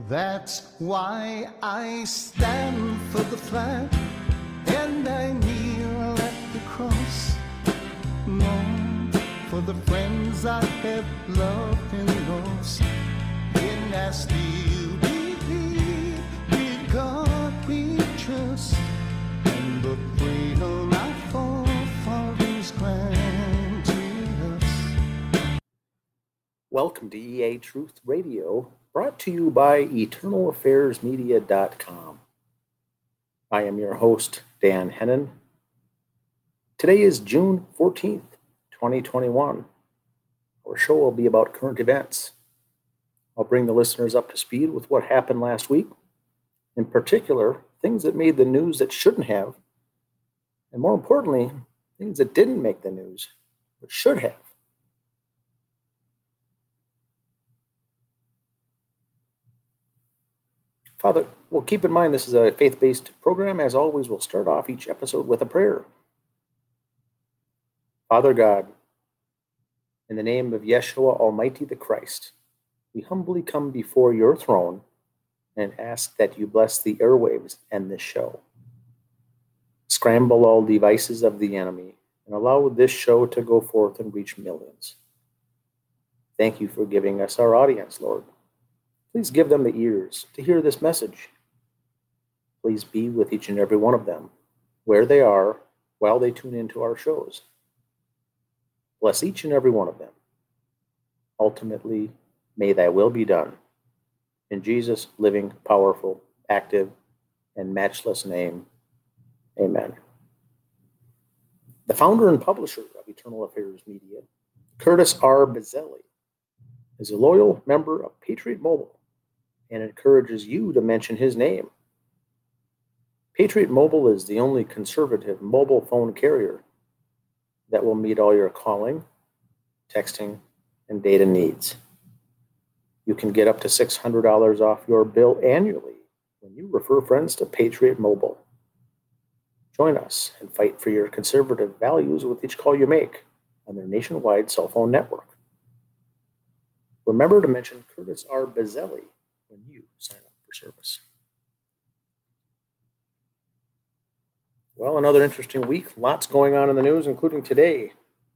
That's why I stand for the flag and I kneel at the cross. Mourn for the friends I have loved and lost. And I still believe with God we trust, and the freedom our forefathers granted us. Welcome to EA Truth Radio, brought to you by EternalAffairsMedia.com. I am your host, Dan Hennon. Today is June 14th, 2021. Our show will be about current events. I'll bring the listeners up to speed with what happened last week, in particular, things that made the news that shouldn't have, and more importantly, things that didn't make the news but should have. Father, well, keep in mind this is a faith-based program. As always, we'll start off each episode with a prayer. Father God, in the name of Yeshua Almighty the Christ, we humbly come before your throne and ask that you bless the airwaves and this show. Scramble all devices of the enemy and allow this show to go forth and reach millions. Thank you for giving us our audience, Lord. Please give them the ears to hear this message. Please be with each and every one of them, where they are, while they tune into our shows. Bless each and every one of them. Ultimately, may thy will be done. In Jesus' living, powerful, active, and matchless name, amen. The founder and publisher of Eternal Affairs Media, Curtis R. Bazzelli, is a loyal member of Patriot Mobile and encourages you to mention his name. Patriot Mobile is the only conservative mobile phone carrier that will meet all your calling, texting, and data needs. You can get up to $600 off your bill annually when you refer friends to Patriot Mobile. Join us and fight for your conservative values with each call you make on their nationwide cell phone network. Remember to mention Curtis R. Bazzelli when you sign up for service. Well, another interesting week. Lots going on in the news, including today.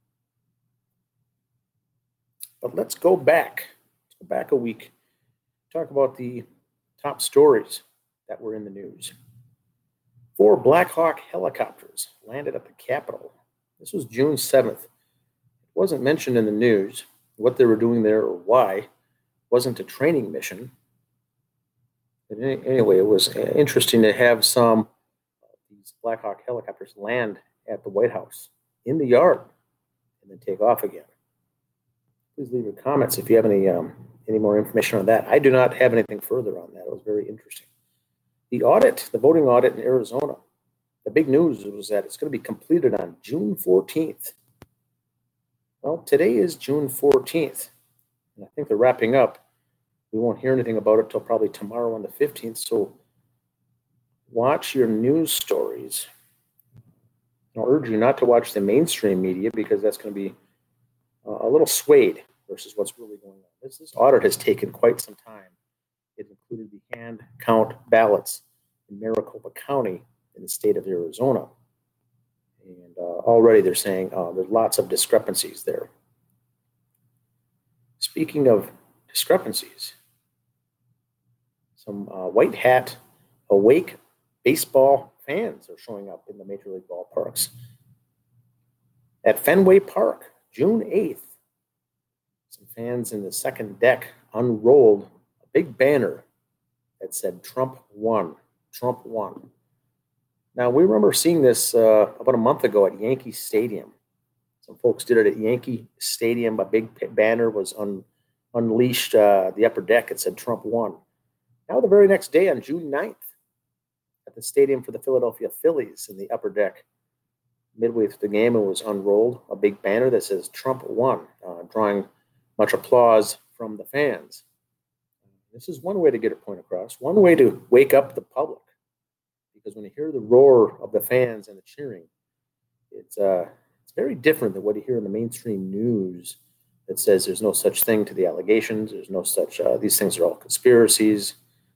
But let's go back. Let's go back a week. Talk about the top stories that were in the news. 4 Black Hawk helicopters landed at the Capitol. This was June 7th. It wasn't mentioned in the news what they were doing there or why. It wasn't a training mission. But anyway, it was interesting to have some of these Black Hawk helicopters land at the White House in the yard and then take off again. Please leave your comments if you have any more information on that. I do not have anything further on that. It was very interesting. The audit, the voting audit in Arizona, the big news was that it's going to be completed on June 14th. Well, today is June 14th, and I think they're wrapping up. We won't hear anything about it till probably tomorrow on the 15th, so watch your news stories. I'll urge you not to watch the mainstream media because that's going to be a little swayed versus what's really going on. This audit has taken quite some time. It included the hand count ballots in Maricopa County in the state of Arizona. And already they're saying there's lots of discrepancies there. Speaking of discrepancies, some white hat, awake baseball fans are showing up in the Major League ballparks. At Fenway Park, June 8th, some fans in the second deck unrolled a big banner that said Trump won, Trump won. Now, we remember seeing this about a month ago at Yankee Stadium. Some folks did it at Yankee Stadium. A big banner was unleashed the upper deck. It said Trump won. Now, the very next day on June 9th, at the stadium for the Philadelphia Phillies in the upper deck, midway through the game, it was unrolled, a big banner that says Trump won, drawing much applause from the fans. This is one way to get a point across, one way to wake up the public. Because when you hear the roar of the fans and the cheering, it's very different than what you hear in the mainstream news that says there's no such thing to the allegations, there's no such, these things are all conspiracies.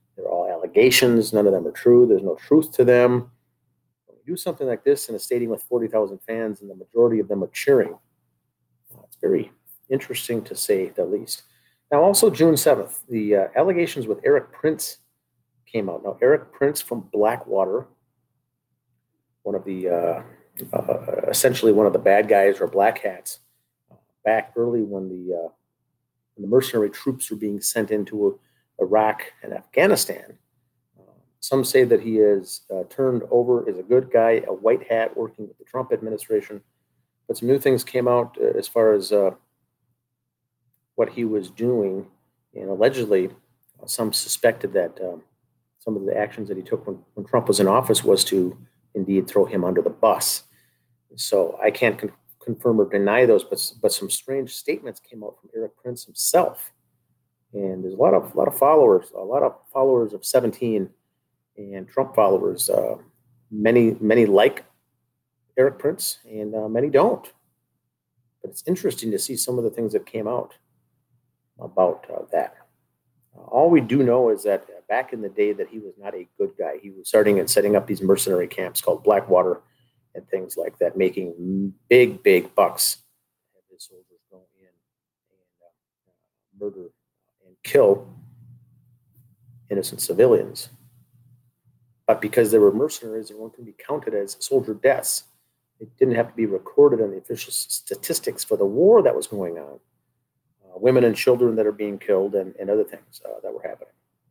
allegations. None of them are true. There's no truth to them. When we do something like this in a stadium with 40,000 fans and the majority of them are cheering, it's very interesting to say the least. Now, also June 7th, the allegations with Erik Prince came out. Now, Erik Prince from Blackwater, one of the essentially one of the bad guys or black hats, back early when the mercenary troops were being sent into Iraq and Afghanistan. Some say that he is turned over as a good guy, a white hat working with the Trump administration. But some new things came out as far as what he was doing. And allegedly, some suspected that some of the actions that he took when Trump was in office was to indeed throw him under the bus. So I can't confirm or deny those, but some strange statements came out from Erik Prince himself. And there's a lot of followers of 17 and Trump followers. Many like Erik Prince and many don't. But it's interesting to see some of the things that came out about that. All we do know is that back in the day that he was not a good guy. He was starting and setting up these mercenary camps called Blackwater and things like that, making big bucks. Have his soldiers go in and murder and kill innocent civilians. But because they were mercenaries, they weren't going to be counted as soldier deaths. It didn't have to be recorded in the official statistics for the war that was going on. Women and children that are being killed and other things that were happening.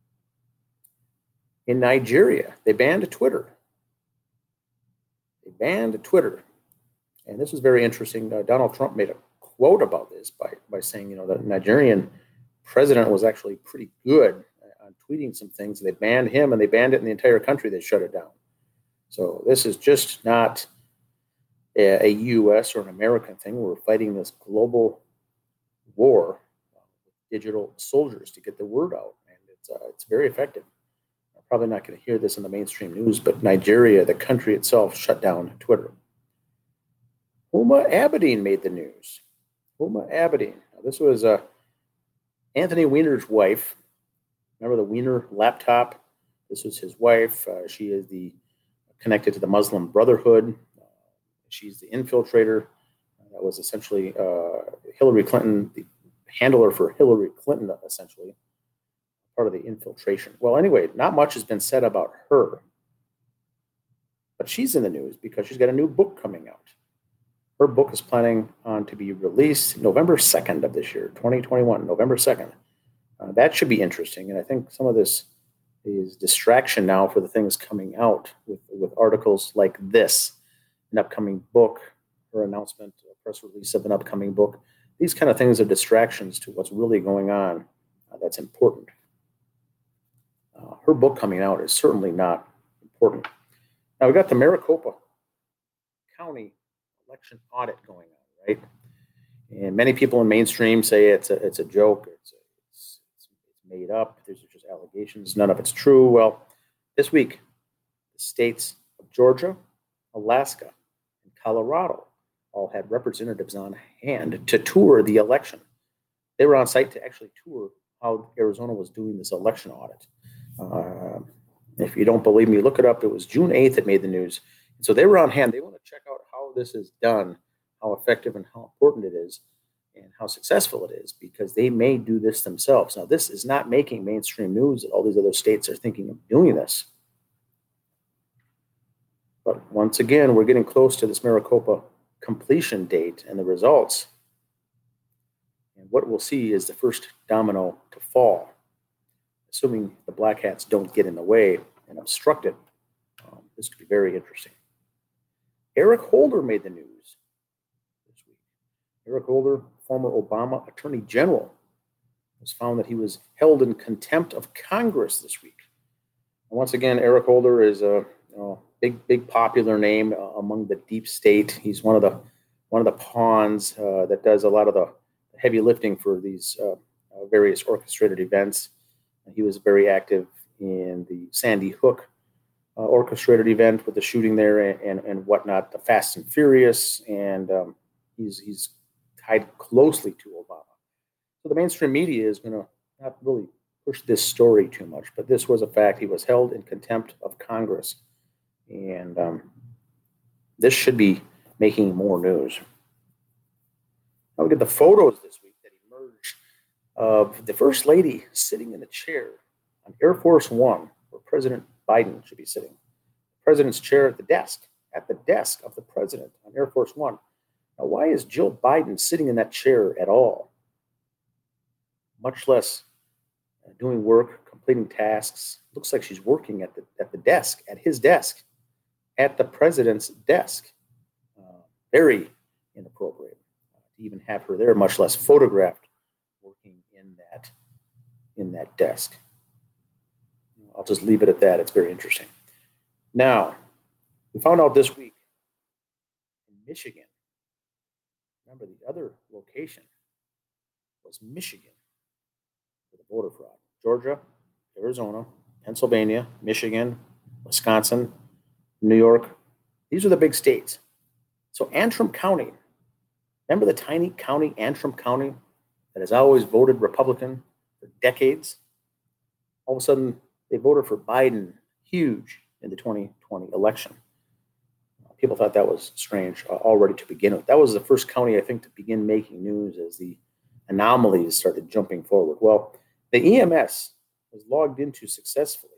In Nigeria, they banned Twitter. And this was very interesting. Donald Trump made a quote about this by saying, the Nigerian president was actually pretty good on tweeting some things. They banned him, and they banned it in the entire country. They shut it down. So this is just not a U.S. or an American thing. We're fighting this global war with digital soldiers to get the word out, and it's very effective. I'm probably not going to hear this in the mainstream news, but Nigeria, the country itself, shut down Twitter. Huma Abedin made the news. Huma Abedin. Now, this was Anthony Weiner's wife. Remember the Weiner laptop? This was his wife. She is connected to the Muslim Brotherhood. She's the infiltrator. That was essentially Hillary Clinton, the handler for Hillary Clinton, essentially, part of the infiltration. Well, anyway, not much has been said about her. But she's in the news because she's got a new book coming out. Her book is planning on to be released November 2nd of this year, 2021, November 2nd. That should be interesting. And I think some of this is distraction now for the things coming out with articles like this, an upcoming book, her announcement, a press release of an upcoming book. These kind of things are distractions to what's really going on that's important. Her book coming out is certainly not important. Now, we got the Maricopa County election audit going on, right? And many people in mainstream say it's a joke, it's made up, there's just allegations, none of it's true. Well, this week, the states of Georgia, Alaska, and Colorado all had representatives on hand to tour the election. They were on site to actually tour how Arizona was doing this election audit. If you don't believe me, look it up. It was June 8th it made the news. So they were on hand. They want to check out how this is done, how effective and how important it is, and how successful it is, because they may do this themselves. Now, this is not making mainstream news that all these other states are thinking of doing this. But once again, we're getting close to this Maricopa completion date and the results. And what we'll see is the first domino to fall, assuming the Black Hats don't get in the way and obstruct it. This could be very interesting. Eric Holder made the news this week. Eric Holder, former Obama Attorney General, was found that he was held in contempt of Congress this week. And once again, Eric Holder is a big popular name among the deep state. He's one of the pawns that does a lot of the heavy lifting for these various orchestrated events. He was very active in the Sandy Hook orchestrated event with the shooting there and whatnot, the Fast and Furious, and he's tied closely to Obama. So the mainstream media is going to not really push this story too much, but this was a fact. He was held in contempt of Congress. And this should be making more news. Now we get the photos this week that emerged of the First Lady sitting in a chair on Air Force One, where President Biden should be sitting. The president's chair at the desk of the president on Air Force One. Now, why is Jill Biden sitting in that chair at all? Much less doing work, completing tasks. Looks like she's working at the desk, at his desk, at the president's desk. Very inappropriate to even have her there, much less photographed working in that desk. I'll just leave it at that. It's very interesting. Now, we found out this week in Michigan. Remember, the other location was Michigan for the voter fraud. Georgia, Arizona, Pennsylvania, Michigan, Wisconsin, New York. These are the big states. So Antrim County, remember the tiny county, Antrim County, that has always voted Republican for decades? All of a sudden, they voted for Biden, huge, in the 2020 election. People thought that was strange already to begin with. That was the first county, I think, to begin making news as the anomalies started jumping forward. Well, the EMS was logged into successfully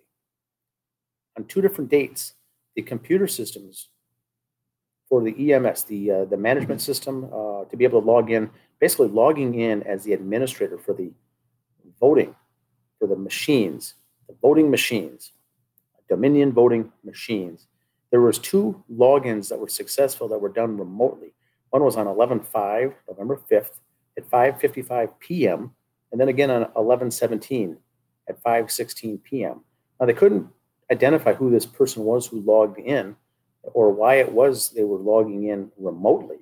on 2 different dates. The computer systems for the EMS, the management system, to be able to log in, basically logging in as the administrator for the voting, for the machines, the voting machines, Dominion voting machines. There was 2 logins that were successful that were done remotely. One was on 11/5, November 5th, at 5:55 p.m., and then again on 11/17 at 5:16 p.m. Now, they couldn't identify who this person was who logged in or why it was they were logging in remotely.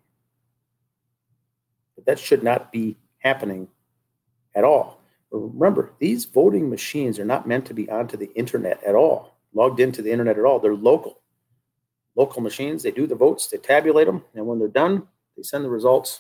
But that should not be happening at all. Remember, these voting machines are not meant to be onto the internet at all, logged into the internet at all. They're local machines. They do the votes, they tabulate them, and when they're done, they send the results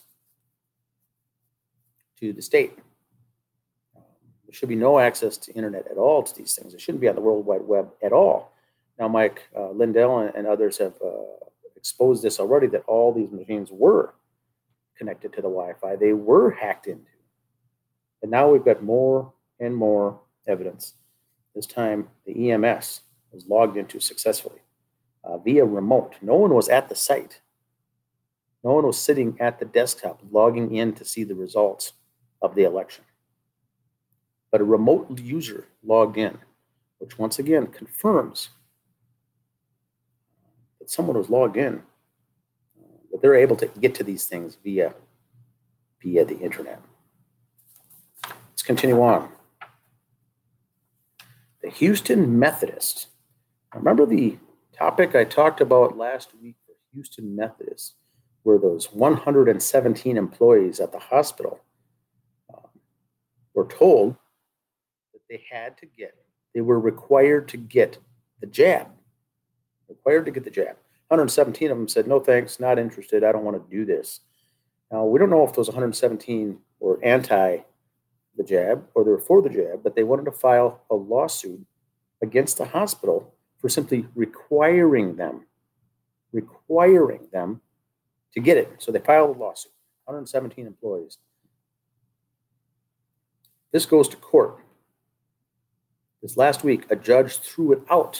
to the state. There should be no access to internet at all to these things. It shouldn't be on the World Wide Web at all. Now, Mike Lindell and others have exposed this already, that all these machines were connected to the Wi-Fi. They were hacked into. And now we've got more and more evidence. This time, the EMS was logged into successfully via remote. No one was at the site. No one was sitting at the desktop logging in to see the results of the election. But a remote user logged in, which once again confirms that someone was logged in, that they're able to get to these things via the internet. Let's continue on. The Houston Methodist. Remember the topic I talked about last week for Houston Methodist, where those 117 employees at the hospital were told that they were required to get the jab. Required to get the jab. 117 of them said, no thanks, not interested, I don't want to do this. Now, we don't know if those 117 were anti the jab or they were for the jab, but they wanted to file a lawsuit against the hospital for simply requiring them to get it. So they filed a lawsuit, 117 employees. This goes to court. This last week, a judge threw it out.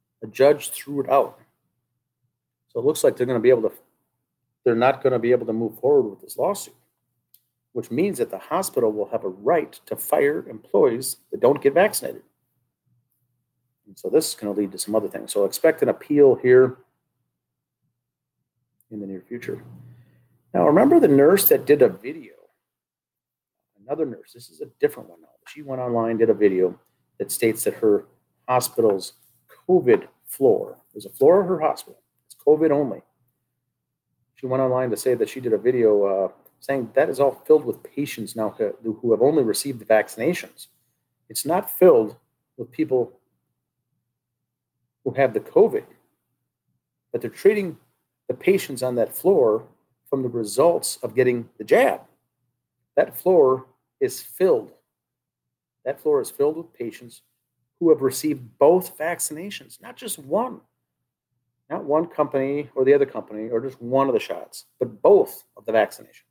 So it looks like they're not going to be able to move forward with this lawsuit, which means that the hospital will have a right to fire employees that don't get vaccinated. And so this is going to lead to some other things. So expect an appeal here in the near future. Now, remember the nurse that did a video? Another nurse, this is a different one now. She went online, did a video that states that her hospital's COVID floor, there's a floor of her hospital, it's COVID only. She went online to say that she did a video saying that is all filled with patients now who have only received the vaccinations. It's not filled with people who have the COVID, but they're treating the patients on that floor from the results of getting the jab. That floor is filled That floor is filled with patients who have received both vaccinations, not just one, not one company or the other company or just one of the shots, but both of the vaccinations.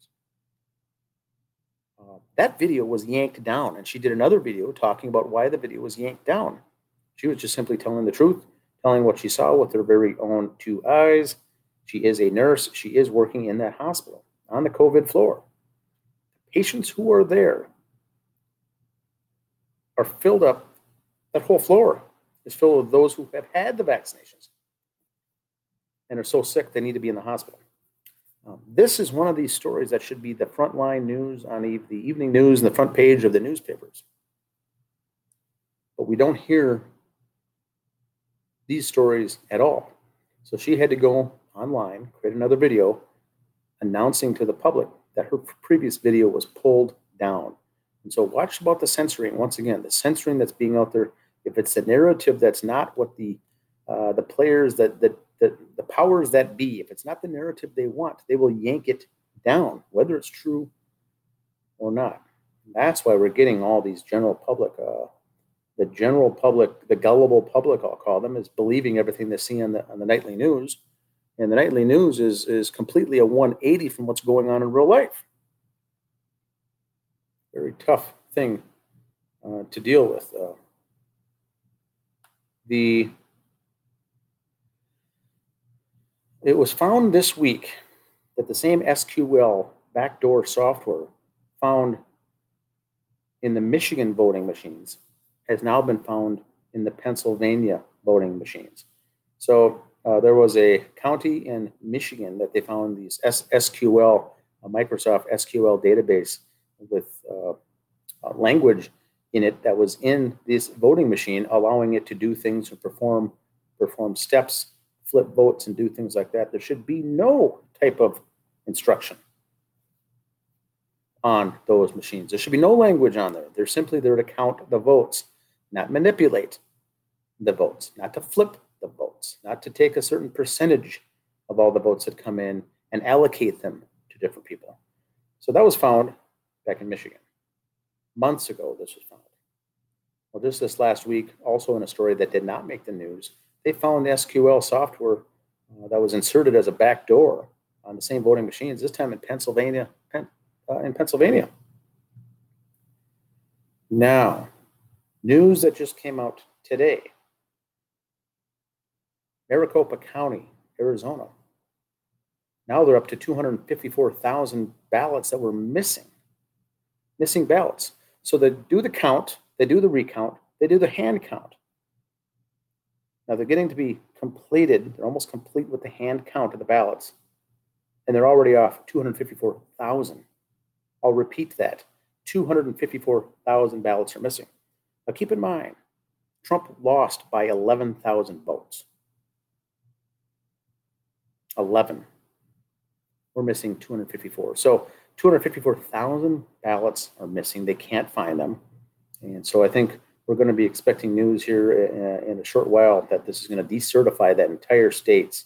That video was yanked down, and she did another video talking about why the video was yanked down. She was just simply telling the truth, telling what she saw with her very own two eyes. She is a nurse. She is working in that hospital on the COVID floor. Patients who are there are filled up. That whole floor is filled with those who have had the vaccinations and are so sick they need to be in the hospital. This is one of these stories that should be the frontline news on the evening news and the front page of the newspapers. But we don't hear these stories at all. So she had to go online, create another video announcing to the public that her previous video was pulled down. And so watch about the censoring. Once again, the censoring that's being out there. If it's a narrative that's not what the players the powers that be, if it's not the narrative they want, they will yank it down, whether it's true or not. That's why we're getting all these general public, the general public, the gullible public, I'll call them, is believing everything they see on the nightly news. And the nightly news is completely a 180 from what's going on in real life. Very tough thing to deal with. It was found this week that the same SQL backdoor software found in the Michigan voting machines has now been found in the Pennsylvania voting machines. So there was a county in Michigan that they found these SQL, Microsoft SQL database with language in it that was in this voting machine, allowing it to do things and perform steps, flip votes, and do things like that. There should be no type of instruction on those machines. There should be no language on there. They're simply there to count the votes, not manipulate the votes, not to flip the votes, not to take a certain percentage of all the votes that come in and allocate them to different people. So that was found back in Michigan. Months ago, this was found. Well, just this last week, also in a story that did not make the news, they found the SQL software that was inserted as a backdoor on the same voting machines, this time in Pennsylvania. Now, news that just came out today. Maricopa County, Arizona. Now they're up to 254,000 ballots that were missing ballots. So they do the count, they do the recount, they do the hand count. Now they're getting to be completed. They're almost complete with the hand count of the ballots. And they're already off 254,000. I'll repeat that. 254,000 ballots are missing. Now keep in mind, Trump lost by 11,000 votes. 11. We're missing 254. So 254,000 ballots are missing. They can't find them. And so I think we're going to be expecting news here in a short while that this is going to decertify that entire state's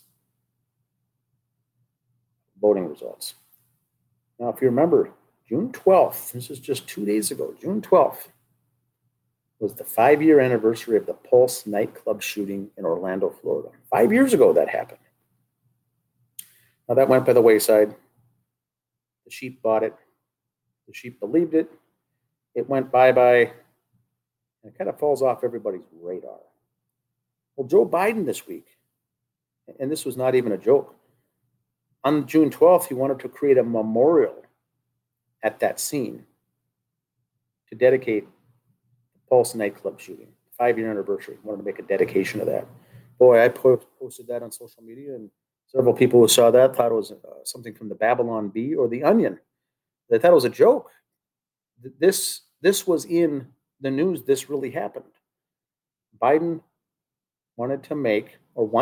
voting results. Now, if you remember, June 12th, this is just 2 days ago, June 12th, was the 5-year anniversary of the Pulse nightclub shooting in Orlando, Florida. 5 years ago that happened. Now that went by the wayside. The sheep bought it. The sheep believed it. It went bye-bye. And it kind of falls off everybody's radar. Well, Joe Biden this week, and this was not even a joke, on June 12th, he wanted to create a memorial at that scene to dedicate the Pulse nightclub shooting, 5-year anniversary. He wanted to make a dedication of that. Boy, I posted that on social media, and several people who saw that thought it was something from the Babylon Bee or the Onion. They thought it was a joke. This was in the news. This really happened. Biden wants to make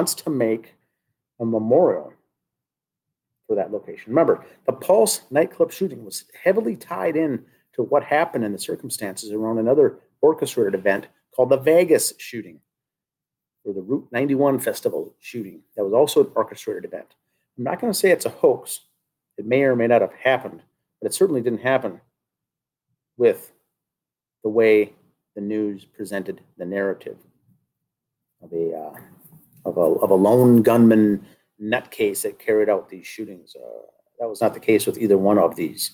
a memorial for that location. Remember, the Pulse nightclub shooting was heavily tied in to what happened in the circumstances around another orchestrated event called the Vegas shooting, or the Route 91 festival shooting. That was also an orchestrated event. I'm not going to say it's a hoax. It may or may not have happened, but it certainly didn't happen with the way the news presented the narrative of a lone gunman nutcase that carried out these shootings. That was not the case with either one of these.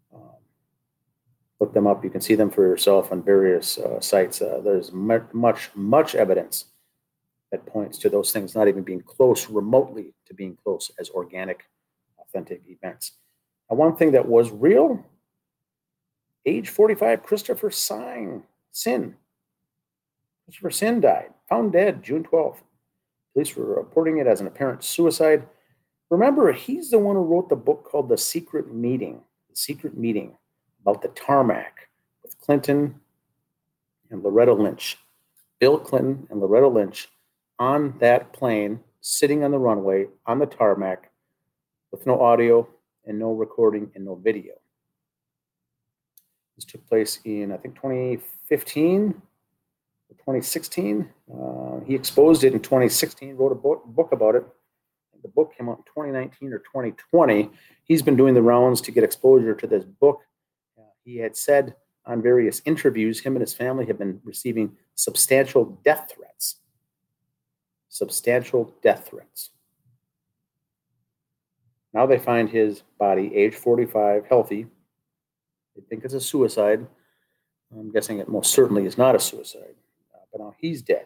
Look them up. You can see them for yourself on various sites. There's much evidence that points to those things not even being close remotely to being close as organic, authentic events. Now, one thing that was real, age 45, Christopher Sin. Christopher Sin died, found dead June 12th. Police were reporting it as an apparent suicide. Remember, he's the one who wrote the book called The Secret Meeting about the tarmac with Clinton and Loretta Lynch. Bill Clinton and Loretta Lynch on that plane, sitting on the runway, on the tarmac, with no audio and no recording and no video. This took place in, I think, 2015 or 2016. He exposed it in 2016, wrote a book about it. The book came out in 2019 or 2020. He's been doing the rounds to get exposure to this book. He had said on various interviews, him and his family have been receiving substantial death threats. Substantial death threats. Now they find his body, age 45, healthy. They think it's a suicide. I'm guessing it most certainly is not a suicide. But now he's dead.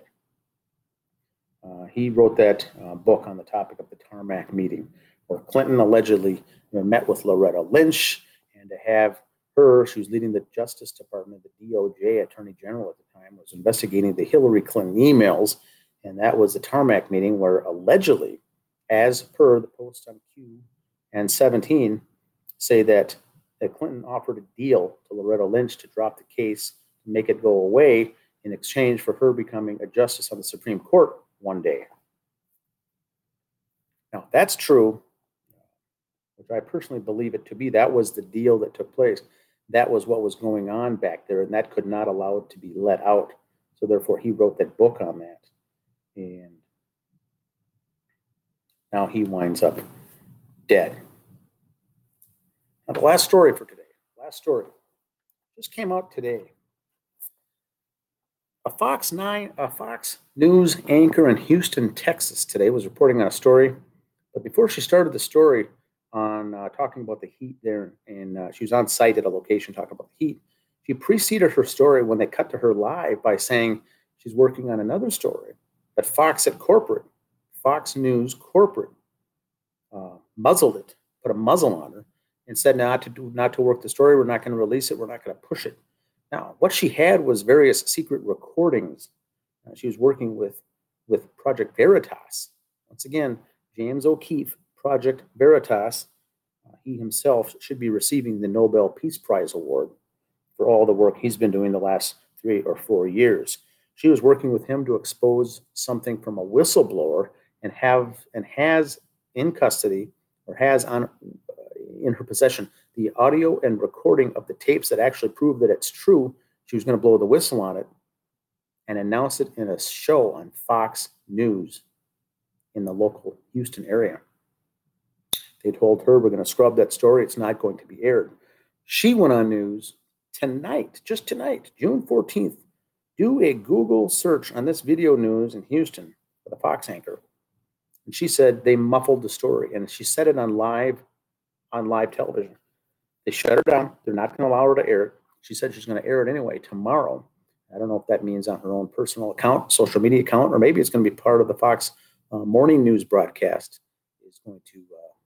He wrote that book on the topic of the tarmac meeting, where Clinton allegedly met with Loretta Lynch, and to have her, she was leading the Justice Department, the DOJ Attorney General at the time, was investigating the Hillary Clinton emails, and that was the tarmac meeting where allegedly, as per the post on Q and 17, say that Clinton offered a deal to Loretta Lynch to drop the case, to make it go away in exchange for her becoming a justice on the Supreme Court one day. Now, if that's true, which I personally believe it to be. That was the deal that took place. That was what was going on back there, and that could not allow it to be let out. So therefore, he wrote that book on that. And now he winds up dead. Now, the last story for today. Last story. Just came out today. A Fox News anchor in Houston, Texas today was reporting on a story. But before she started the story on talking about the heat there, and she was on site at a location talking about the heat, she preceded her story when they cut to her live by saying she's working on another story that Fox News corporate, muzzled it, put a muzzle on her, and said not to work the story. We're not going to release it. We're not going to push it. Now, what she had was various secret recordings. She was working with Project Veritas. Once again, James O'Keefe, Project Veritas, he himself should be receiving the Nobel Peace Prize Award for all the work he's been doing the last 3 or 4 years. She was working with him to expose something from a whistleblower and has in custody, or has in her possession, the audio and recording of the tapes that actually prove that it's true. She was going to blow the whistle on it and announce it in a show on Fox News in the local Houston area. They told her, we're going to scrub that story. It's not going to be aired. She went on news tonight, just tonight, June 14th. Do a Google search on this video news in Houston for the Fox anchor. And she said they muffled the story. And she said it on live television. They shut her down. They're not going to allow her to air it. She said she's going to air it anyway tomorrow. I don't know if that means on her own personal account, social media account, or maybe it's going to be part of the Fox morning news broadcast. Is going to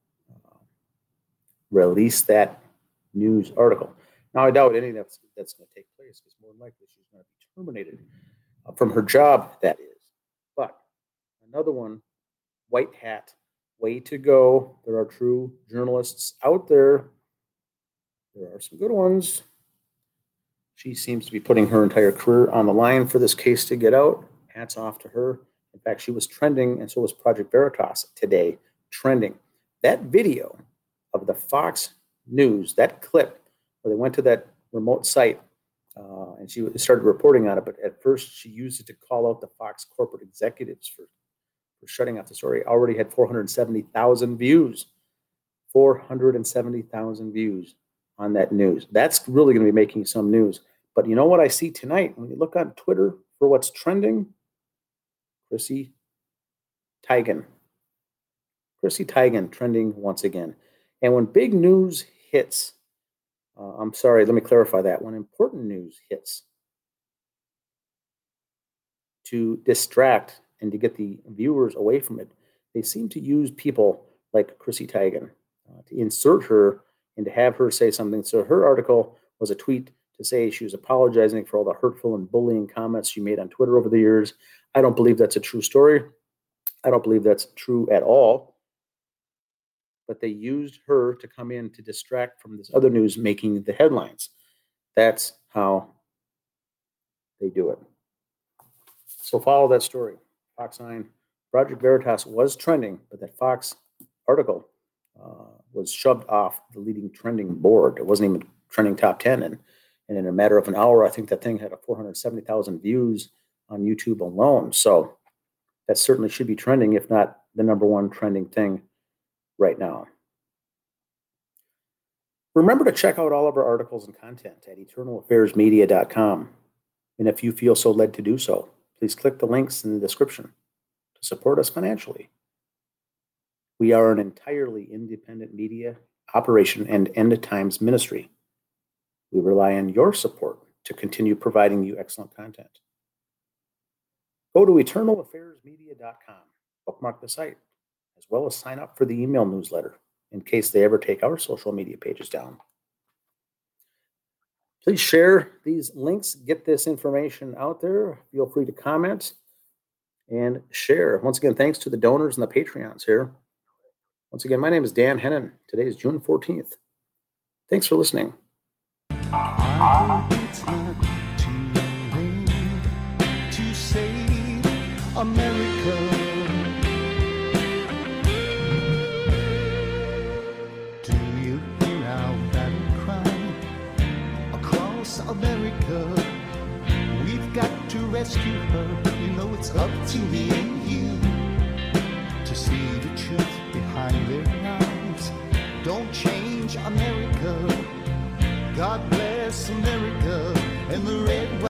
release that news article. Now, I doubt any of that's going to take place, because more than likely she's going to be terminated from her job, that is. But another one, white hat, way to go. There are true journalists out there. There are some good ones. She seems to be putting her entire career on the line for this case to get out. Hats off to her. In fact, she was trending, and so was Project Veritas today, trending. That video of the Fox News, that clip where they went to that remote site, and she started reporting on it, but at first she used it to call out the Fox corporate executives for shutting off the story. Already had 470,000 views. 470,000 views on that news. That's really going to be making some news. But you know what I see tonight? When you look on Twitter for what's trending, Chrissy Teigen. Chrissy Teigen trending once again. And when big news hits, I'm sorry, let me clarify that. When important news hits, to distract and to get the viewers away from it, they seem to use people like Chrissy Teigen to insert her and to have her say something. So her article was a tweet to say she was apologizing for all the hurtful and bullying comments she made on Twitter over the years. I don't believe that's a true story. I don't believe that's true at all. But they used her to come in to distract from this other news making the headlines. That's how they do it. So follow that story. Fox 9, Project Veritas was trending, but that Fox article was shoved off the leading trending board. It wasn't even trending top 10. And in a matter of an hour, I think that thing had 470,000 views on YouTube alone. So that certainly should be trending, if not the number one trending thing right now. Remember to check out all of our articles and content at eternalaffairsmedia.com. And if you feel so led to do so, please click the links in the description to support us financially. We are an entirely independent media operation and end times ministry. We rely on your support to continue providing you excellent content. Go to eternalaffairsmedia.com, bookmark the site, as well as sign up for the email newsletter in case they ever take our social media pages down. Please share these links, get this information out there. Feel free to comment and share. Once again, thanks to the donors and the Patreons here. Once again, my name is Dan Hennon. Today is June 14th. Thanks for listening. I hope it's not too late to save America. Do you hear our battle cry across America? We've got to rescue her. You know it's up to me and you to see the truth behind their lies. Don't change America. God bless America and the red,